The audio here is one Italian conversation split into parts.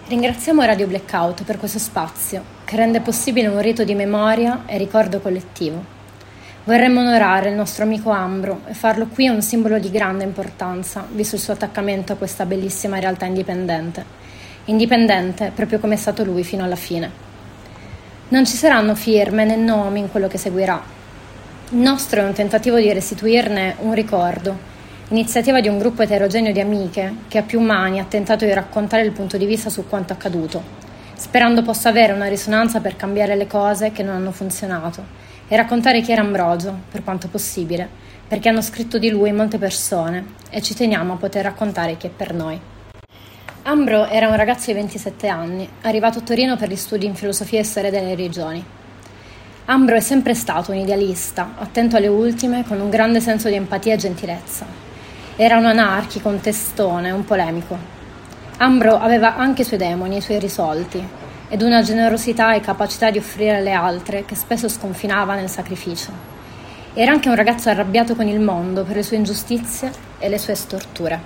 Ringraziamo Radio Blackout per questo spazio che rende possibile un rito di memoria e ricordo collettivo. Vorremmo onorare il nostro amico Ambro e farlo qui un simbolo di grande importanza, visto il suo attaccamento a questa bellissima realtà indipendente. Indipendente proprio come è stato lui fino alla fine. Non ci saranno firme né nomi in quello che seguirà. Il nostro è un tentativo di restituirne un ricordo, iniziativa di un gruppo eterogeneo di amiche che a più mani ha tentato di raccontare il punto di vista su quanto accaduto, sperando possa avere una risonanza per cambiare le cose che non hanno funzionato e raccontare chi era Ambrogio, per quanto possibile, perché hanno scritto di lui molte persone e ci teniamo a poter raccontare chi è per noi. Ambro era un ragazzo di 27 anni, arrivato a Torino per gli studi in filosofia e storia delle religioni. Ambro è sempre stato un idealista, attento alle ultime, con un grande senso di empatia e gentilezza. Era un anarchico, un testone, un polemico. Ambro aveva anche i suoi demoni, i suoi irrisolti, ed una generosità e capacità di offrire alle altre che spesso sconfinava nel sacrificio. Era anche un ragazzo arrabbiato con il mondo per le sue ingiustizie e le sue storture.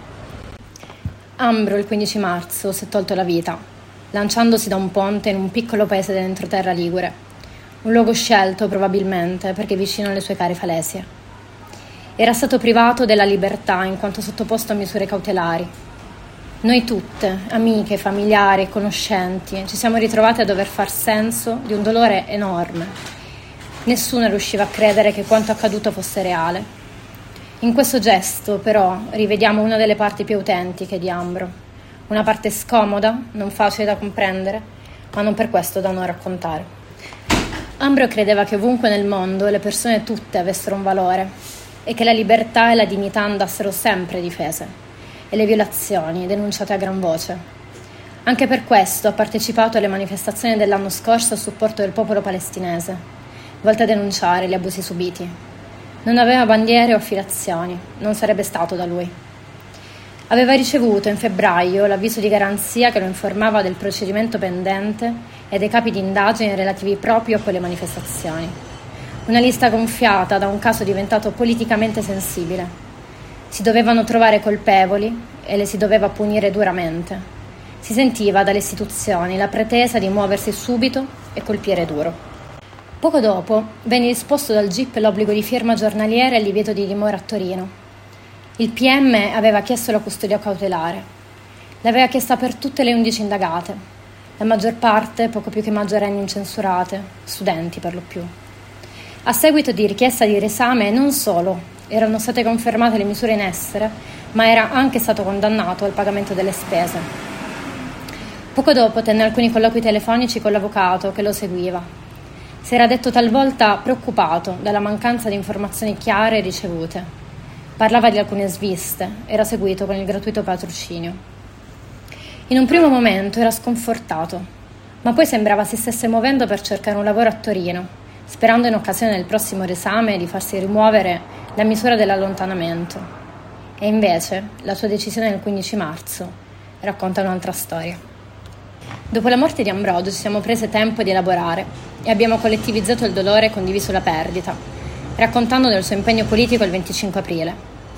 Ambro il 15 marzo si è tolto la vita, lanciandosi da un ponte in un piccolo paese dell'entroterra ligure, un luogo scelto probabilmente perché vicino alle sue care falesie. Era stato privato della libertà in quanto sottoposto a misure cautelari. Noi tutte, amiche, familiari e conoscenti, ci siamo ritrovate a dover far senso di un dolore enorme. Nessuno riusciva a credere che quanto accaduto fosse reale. In questo gesto, però, rivediamo una delle parti più autentiche di Ambro. Una parte scomoda, non facile da comprendere, ma non per questo da non raccontare. Ambro credeva che ovunque nel mondo le persone tutte avessero un valore e che la libertà e la dignità andassero sempre difese e le violazioni denunciate a gran voce. Anche per questo ha partecipato alle manifestazioni dell'anno scorso a supporto del popolo palestinese, volte a denunciare gli abusi subiti. Non aveva bandiere o affiliazioni, non sarebbe stato da lui. Aveva ricevuto in febbraio l'avviso di garanzia che lo informava del procedimento pendente e dei capi di indagine relativi proprio a quelle manifestazioni. Una lista gonfiata da un caso diventato politicamente sensibile. Si dovevano trovare colpevoli e le si doveva punire duramente. Si sentiva dalle istituzioni la pretesa di muoversi subito e colpire duro. Poco dopo venne disposto dal GIP l'obbligo di firma giornaliera e il divieto di dimora a Torino. Il PM aveva chiesto la custodia cautelare. L'aveva chiesta per tutte le 11 indagate, la maggior parte poco più che maggiorenni incensurate, studenti per lo più. A seguito di richiesta di riesame non solo erano state confermate le misure in essere, ma era anche stato condannato al pagamento delle spese. Poco dopo tenne alcuni colloqui telefonici con l'avvocato che lo seguiva. Si era detto talvolta preoccupato dalla mancanza di informazioni chiare ricevute. Parlava di alcune sviste, era seguito con il gratuito patrocinio. In un primo momento era sconfortato, ma poi sembrava si stesse muovendo per cercare un lavoro a Torino, sperando in occasione del prossimo esame di farsi rimuovere la misura dell'allontanamento. E invece la sua decisione del 15 marzo racconta un'altra storia. Dopo la morte di Ambrogio ci siamo prese tempo di elaborare e abbiamo collettivizzato il dolore e condiviso la perdita, raccontando del suo impegno politico il 25 aprile.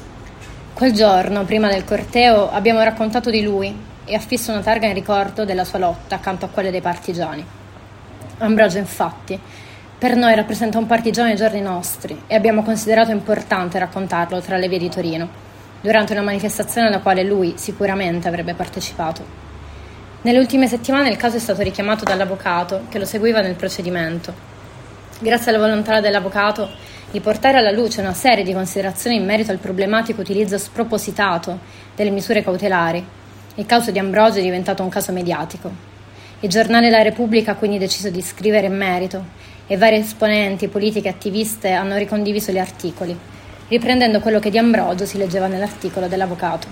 Quel giorno, prima del corteo, abbiamo raccontato di lui e affisso una targa in ricordo della sua lotta accanto a quelle dei partigiani. Ambrogio, infatti, per noi rappresenta un partigiano ai giorni nostri e abbiamo considerato importante raccontarlo tra le vie di Torino, durante una manifestazione alla quale lui sicuramente avrebbe partecipato. Nelle ultime settimane il caso è stato richiamato dall'avvocato che lo seguiva nel procedimento. Grazie alla volontà dell'avvocato di portare alla luce una serie di considerazioni in merito al problematico utilizzo spropositato delle misure cautelari, il caso di Ambrogio è diventato un caso mediatico. Il giornale La Repubblica ha quindi deciso di scrivere in merito e vari esponenti, politiche e attiviste hanno ricondiviso gli articoli, riprendendo quello che di Ambrogio si leggeva nell'articolo dell'avvocato.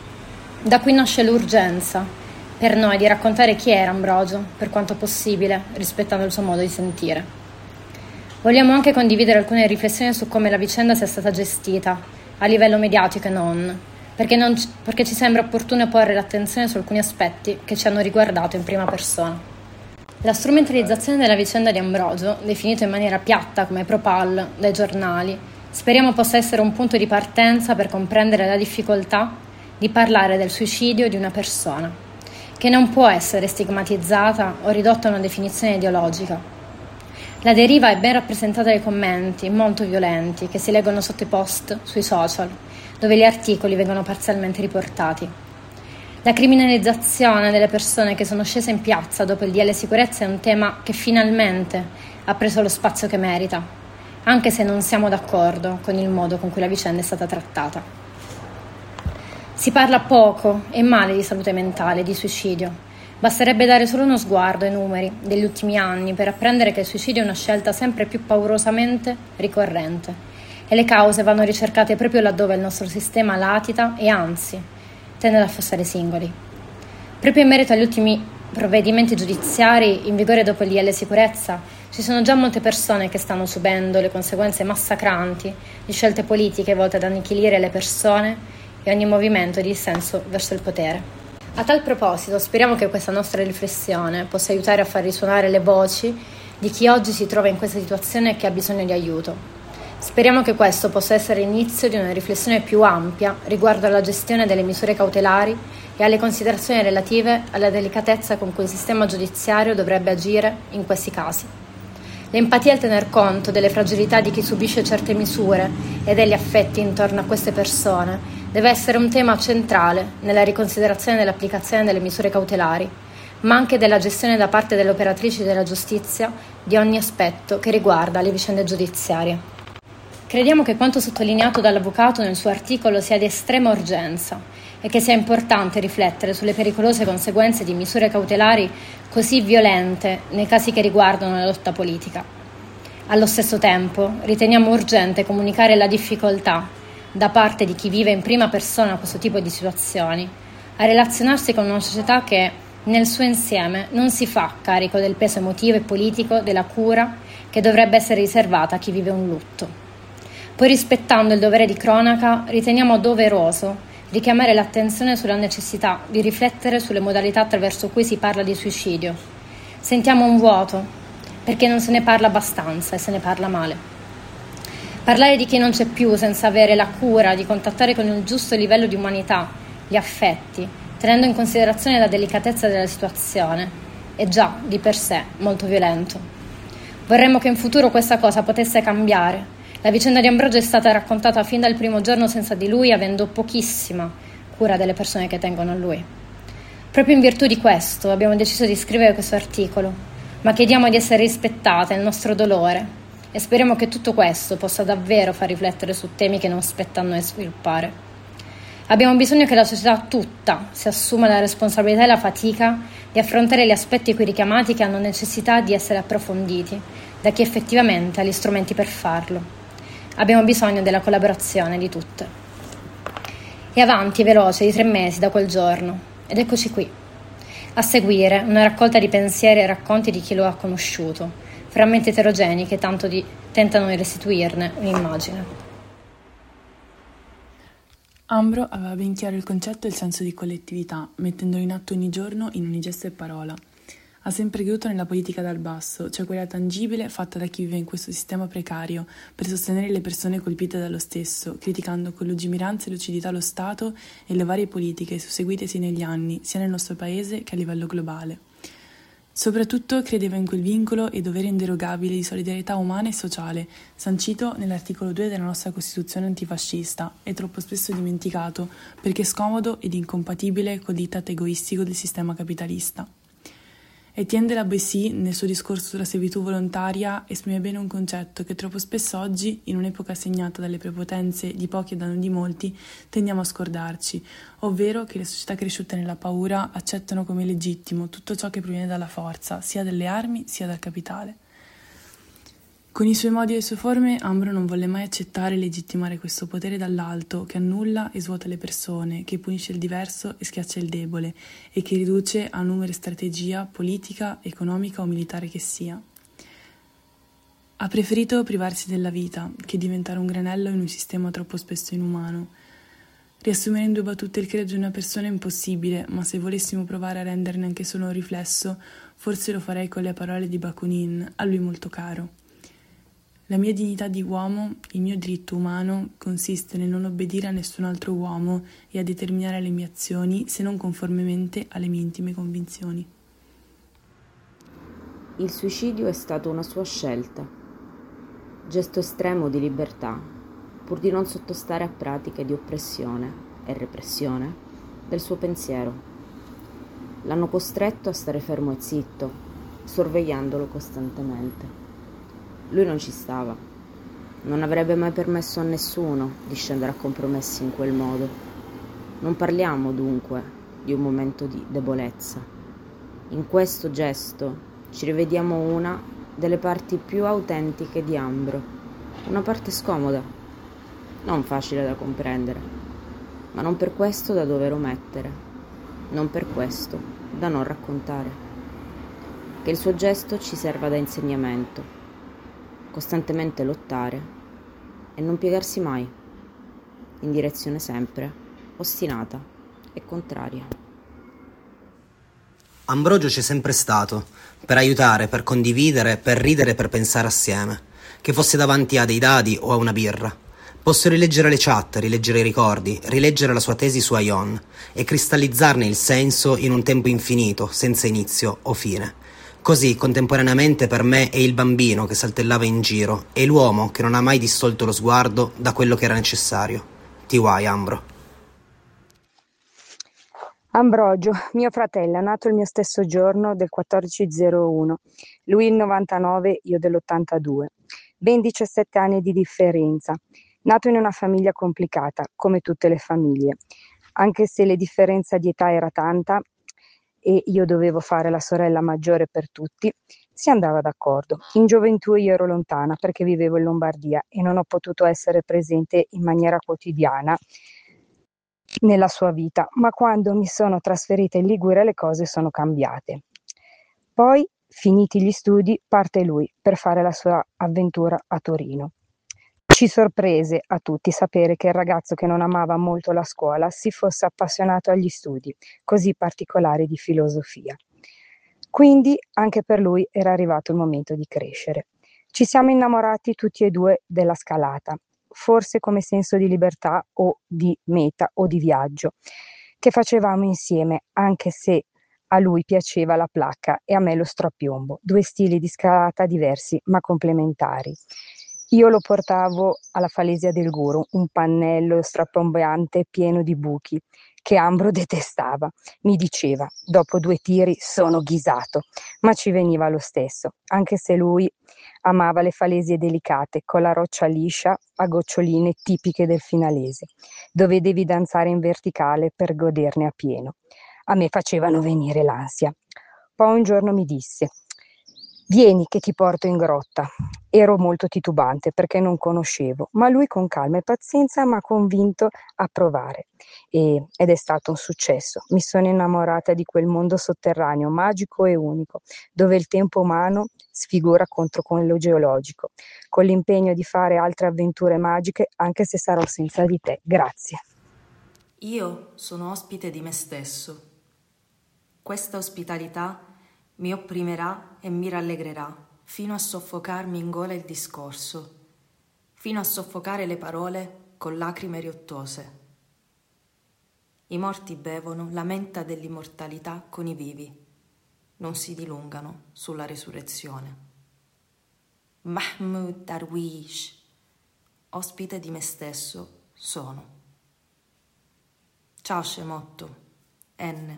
Da qui nasce l'urgenza, per noi, di raccontare chi era Ambrogio, per quanto possibile, rispettando il suo modo di sentire. Vogliamo anche condividere alcune riflessioni su come la vicenda sia stata gestita, a livello mediatico e non, perché ci sembra opportuno porre l'attenzione su alcuni aspetti che ci hanno riguardato in prima persona. La strumentalizzazione della vicenda di Ambrogio, definito in maniera piatta come Propal dai giornali, speriamo possa essere un punto di partenza per comprendere la difficoltà di parlare del suicidio di una persona che non può essere stigmatizzata o ridotta a una definizione ideologica. La deriva è ben rappresentata dai commenti molto violenti che si leggono sotto i post sui social, dove gli articoli vengono parzialmente riportati. La criminalizzazione delle persone che sono scese in piazza dopo il DL Sicurezza è un tema che finalmente ha preso lo spazio che merita, anche se non siamo d'accordo con il modo con cui la vicenda è stata trattata. Si parla poco e male di salute mentale, di suicidio. Basterebbe dare solo uno sguardo ai numeri degli ultimi anni per apprendere che il suicidio è una scelta sempre più paurosamente ricorrente e le cause vanno ricercate proprio laddove il nostro sistema latita e anzi tende ad affossare singoli. Proprio in merito agli ultimi provvedimenti giudiziari in vigore dopo il DL Sicurezza ci sono già molte persone che stanno subendo le conseguenze massacranti di scelte politiche volte ad annichilire le persone e ogni movimento di dissenso verso il potere. A tal proposito, speriamo che questa nostra riflessione possa aiutare a far risuonare le voci di chi oggi si trova in questa situazione e che ha bisogno di aiuto. Speriamo che questo possa essere l'inizio di una riflessione più ampia riguardo alla gestione delle misure cautelari e alle considerazioni relative alla delicatezza con cui il sistema giudiziario dovrebbe agire in questi casi. L'empatia e il tener conto delle fragilità di chi subisce certe misure e degli affetti intorno a queste persone deve essere un tema centrale nella riconsiderazione dell'applicazione delle misure cautelari, ma anche della gestione da parte delle operatrici della giustizia di ogni aspetto che riguarda le vicende giudiziarie. Crediamo che quanto sottolineato dall'avvocato nel suo articolo sia di estrema urgenza e che sia importante riflettere sulle pericolose conseguenze di misure cautelari così violente nei casi che riguardano la lotta politica. Allo stesso tempo, riteniamo urgente comunicare la difficoltà da parte di chi vive in prima persona questo tipo di situazioni a relazionarsi con una società che, nel suo insieme, non si fa carico del peso emotivo e politico della cura che dovrebbe essere riservata a chi vive un lutto. Poi, rispettando il dovere di cronaca, riteniamo doveroso richiamare l'attenzione sulla necessità di riflettere sulle modalità attraverso cui si parla di suicidio. Sentiamo un vuoto, perché non se ne parla abbastanza e se ne parla male. Parlare di chi non c'è più senza avere la cura di contattare con il giusto livello di umanità gli affetti, tenendo in considerazione la delicatezza della situazione, è già di per sé molto violento. Vorremmo che in futuro questa cosa potesse cambiare. La vicenda di Ambrogio è stata raccontata fin dal primo giorno senza di lui, avendo pochissima cura delle persone che tengono a lui. Proprio in virtù di questo abbiamo deciso di scrivere questo articolo, ma chiediamo di essere rispettate nel nostro dolore e speriamo che tutto questo possa davvero far riflettere su temi che non spetta a noi sviluppare. Abbiamo bisogno che la società tutta si assuma la responsabilità e la fatica di affrontare gli aspetti qui richiamati che hanno necessità di essere approfonditi da chi effettivamente ha gli strumenti per farlo. Abbiamo bisogno della collaborazione di tutte. E avanti veloce di 3 mesi da quel giorno, ed eccoci qui. A seguire una raccolta di pensieri e racconti di chi lo ha conosciuto, frammenti eterogenei che tentano di restituirne un'immagine. Ambro aveva ben chiaro il concetto e il senso di collettività, mettendolo in atto ogni giorno in ogni gesto e parola. Ha sempre creduto nella politica dal basso, cioè quella tangibile fatta da chi vive in questo sistema precario, per sostenere le persone colpite dallo stesso, criticando con lungimiranza e lucidità lo Stato e le varie politiche susseguitesi negli anni, sia nel nostro paese che a livello globale. Soprattutto credeva in quel vincolo e dovere inderogabile di solidarietà umana e sociale, sancito nell'articolo 2 della nostra Costituzione antifascista e troppo spesso dimenticato perché scomodo ed incompatibile col diktat egoistico del sistema capitalista. Etienne de la Boétie, nel suo discorso sulla servitù volontaria, esprime bene un concetto che troppo spesso oggi, in un'epoca segnata dalle prepotenze di pochi e da non di molti, tendiamo a scordarci, ovvero che le società cresciute nella paura accettano come legittimo tutto ciò che proviene dalla forza, sia dalle armi sia dal capitale. Con i suoi modi e le sue forme, Ambro non volle mai accettare e legittimare questo potere dall'alto che annulla e svuota le persone, che punisce il diverso e schiaccia il debole e che riduce a numero e strategia politica, economica o militare che sia. Ha preferito privarsi della vita che diventare un granello in un sistema troppo spesso inumano. Riassumere in 2 battute il credo di una persona è impossibile, ma se volessimo provare a renderne anche solo un riflesso, forse lo farei con le parole di Bakunin, a lui molto caro. La mia dignità di uomo, il mio diritto umano, consiste nel non obbedire a nessun altro uomo e a determinare le mie azioni se non conformemente alle mie intime convinzioni. Il suicidio è stato una sua scelta, gesto estremo di libertà, pur di non sottostare a pratiche di oppressione e repressione del suo pensiero. L'hanno costretto a stare fermo e zitto, sorvegliandolo costantemente. Lui non ci stava. Non avrebbe mai permesso a nessuno di scendere a compromessi in quel modo. Non parliamo dunque di un momento di debolezza. In questo gesto ci rivediamo una delle parti più autentiche di Ambro, una parte scomoda, non facile da comprendere, ma non per questo da dover omettere, non per questo da non raccontare. Che il suo gesto ci serva da insegnamento, costantemente lottare e non piegarsi mai, in direzione sempre ostinata e contraria. Ambrogio c'è sempre stato, per aiutare, per condividere, per ridere, per pensare assieme, che fosse davanti a dei dadi o a una birra. Posso rileggere le chat, rileggere i ricordi, rileggere la sua tesi su Aion e cristallizzarne il senso in un tempo infinito, senza inizio o fine. Così, contemporaneamente, per me è il bambino che saltellava in giro e l'uomo che non ha mai distolto lo sguardo da quello che era necessario. T.Y. Ambro. Ambrogio, mio fratello, è nato il mio stesso giorno del 1401, lui il 99, io dell'82. Ben 17 anni di differenza. Nato in una famiglia complicata, come tutte le famiglie. Anche se la differenza di età era tanta, e io dovevo fare la sorella maggiore per tutti, si andava d'accordo. In gioventù io ero lontana perché vivevo in Lombardia e non ho potuto essere presente in maniera quotidiana nella sua vita, ma quando mi sono trasferita in Liguria le cose sono cambiate. Poi, finiti gli studi, parte lui per fare la sua avventura a Torino. Ci sorprese a tutti sapere che il ragazzo che non amava molto la scuola si fosse appassionato agli studi così particolari di filosofia. Quindi anche per lui era arrivato il momento di crescere. Ci siamo innamorati tutti e due della scalata, forse come senso di libertà o di meta o di viaggio, che facevamo insieme, anche se a lui piaceva la placca e a me lo strapiombo, due stili di scalata diversi ma complementari. Io lo portavo alla Falesia del Guru, un pannello strapiombeante pieno di buchi, che Ambro detestava. Mi diceva, dopo 2 tiri sono ghisato, ma ci veniva lo stesso, anche se lui amava le falesie delicate, con la roccia liscia a goccioline tipiche del finalese, dove devi danzare in verticale per goderne appieno. A me facevano venire l'ansia. Poi un giorno mi disse, vieni che ti porto in grotta. Ero molto titubante perché non conoscevo, ma lui con calma e pazienza mi ha convinto a provare ed è stato un successo. Mi sono innamorata di quel mondo sotterraneo, magico e unico, dove il tempo umano sfigura contro quello geologico, con l'impegno di fare altre avventure magiche anche se sarò senza di te. Grazie. Io sono ospite di me stesso. Questa ospitalità mi opprimerà e mi rallegrerà fino a soffocarmi in gola il discorso, fino a soffocare le parole con lacrime riottose. I morti bevono la menta dell'immortalità con i vivi, non si dilungano sulla resurrezione. Mahmoud Darwish, ospite di me stesso, sono. Ciao Scemotto, N.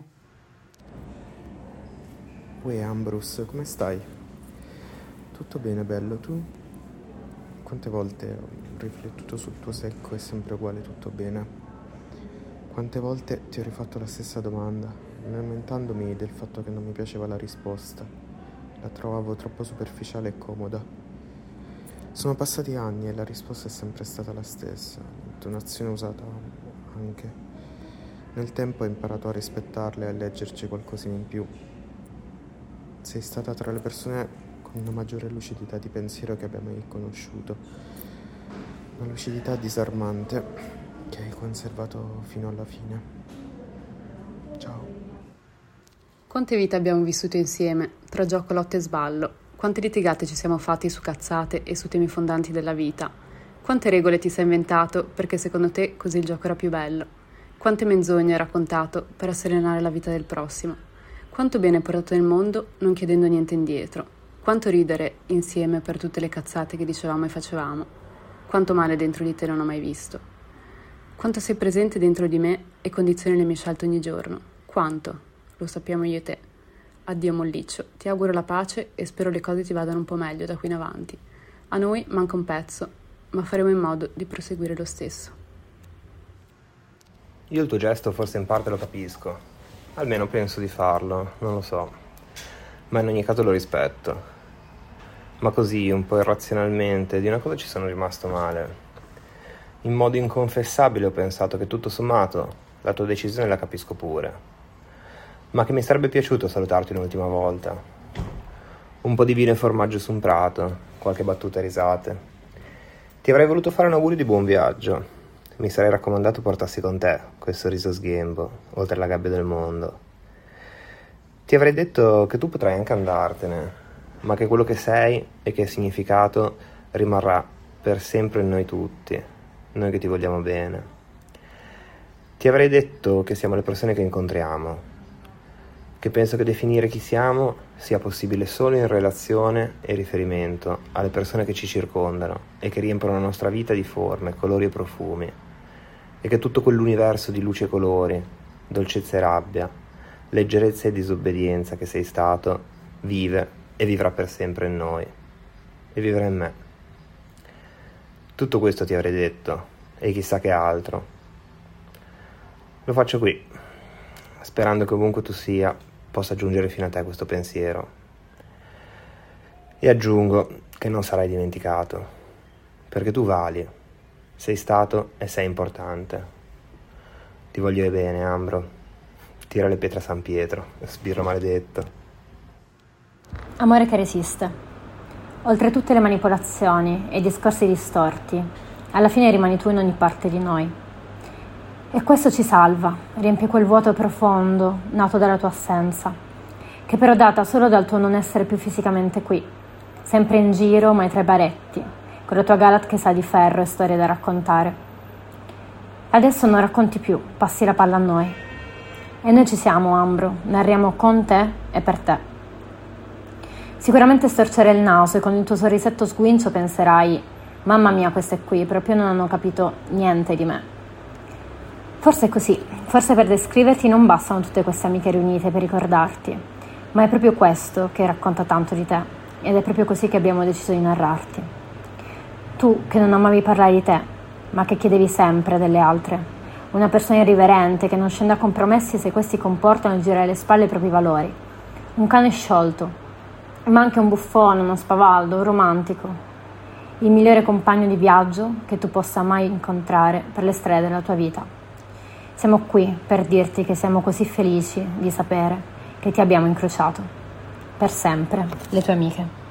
Uè Ambrus, come stai? Tutto bene, bello, tu? Quante volte ho riflettuto sul tuo secco e sempre uguale tutto bene? Quante volte ti ho rifatto la stessa domanda, lamentandomi del fatto che non mi piaceva la risposta. La trovavo troppo superficiale e comoda. Sono passati anni e la risposta è sempre stata la stessa, l'intonazione usata anche. Nel tempo ho imparato a rispettarla e a leggerci qualcosina in più. Sei stata tra le persone con una maggiore lucidità di pensiero che abbia mai conosciuto. Una lucidità disarmante che hai conservato fino alla fine. Ciao. Quante vite abbiamo vissuto insieme, tra gioco, lotte e sballo, Quante litigate ci siamo fatti su cazzate e su temi fondanti della vita? Quante regole ti sei inventato perché secondo te così il gioco era più bello? Quante menzogne hai raccontato per asserenare la vita del prossimo? Quanto bene hai portato nel mondo non chiedendo niente indietro? Quanto ridere insieme per tutte le cazzate che dicevamo e facevamo? Quanto male dentro di te non ho mai visto? Quanto sei presente dentro di me e condizioni le mie scelte ogni giorno? Quanto? Lo sappiamo io e te. Addio molliccio, ti auguro la pace e spero le cose ti vadano un po' meglio da qui in avanti. A noi manca un pezzo, ma faremo in modo di proseguire lo stesso. Io il tuo gesto forse in parte lo capisco, almeno penso di farlo, non lo so, ma in ogni caso lo rispetto. Ma così, un po' irrazionalmente, di una cosa ci sono rimasto male. In modo inconfessabile ho pensato che tutto sommato la tua decisione la capisco pure, ma che mi sarebbe piaciuto salutarti un'ultima volta. Un po' di vino e formaggio su un prato, qualche battuta e risate. Ti avrei voluto fare un augurio di buon viaggio. Mi sarei raccomandato portassi con te quel sorriso sghembo, oltre la gabbia del mondo. Ti avrei detto che tu potrai anche andartene, ma che quello che sei e che hai significato rimarrà per sempre in noi tutti, noi che ti vogliamo bene. Ti avrei detto che siamo le persone che incontriamo, che penso che definire chi siamo sia possibile solo in relazione e riferimento alle persone che ci circondano e che riempiono la nostra vita di forme, colori e profumi, e che tutto quell'universo di luce e colori, dolcezza e rabbia, leggerezza e disobbedienza che sei stato, vive e vivrà per sempre in noi, e vivrà in me. Tutto questo ti avrei detto, e chissà che altro. Lo faccio qui, sperando che ovunque tu sia possa giungere fino a te questo pensiero. E aggiungo che non sarai dimenticato, perché tu vali, sei stato e sei importante. Ti voglio bene, Ambro. Tira le pietre a San Pietro, sbirro maledetto. Amore che resiste. Oltre tutte le manipolazioni e i discorsi distorti, alla fine rimani tu in ogni parte di noi. E questo ci salva, riempie quel vuoto profondo nato dalla tua assenza, che però data solo dal tuo non essere più fisicamente qui, sempre in giro ma tra i baretti, con la tua Galat che sa di ferro e storie da raccontare. Adesso non racconti più, passi la palla a noi. E noi ci siamo, Ambro, narriamo con te e per te. Sicuramente storcerai il naso e con il tuo sorrisetto sguincio penserai: mamma mia, queste qui proprio non hanno capito niente di me. Forse è così, forse per descriverti non bastano tutte queste amiche riunite per ricordarti, ma è proprio questo che racconta tanto di te, ed è proprio così che abbiamo deciso di narrarti. Tu che non amavi parlare di te, ma che chiedevi sempre delle altre, una persona irriverente che non scende a compromessi se questi comportano il girare le spalle ai propri valori, un cane sciolto, ma anche un buffone, uno spavaldo, un romantico, il migliore compagno di viaggio che tu possa mai incontrare per le strade della tua vita. Siamo qui per dirti che siamo così felici di sapere che ti abbiamo incrociato. Per sempre, le tue amiche.